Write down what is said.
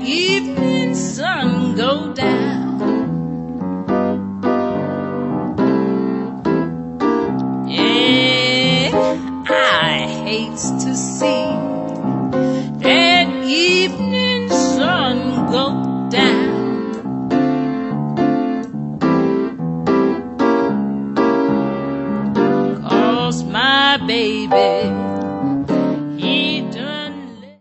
evening sun go down. Yeah, I hate to see that evening sun go down. 'Cause my baby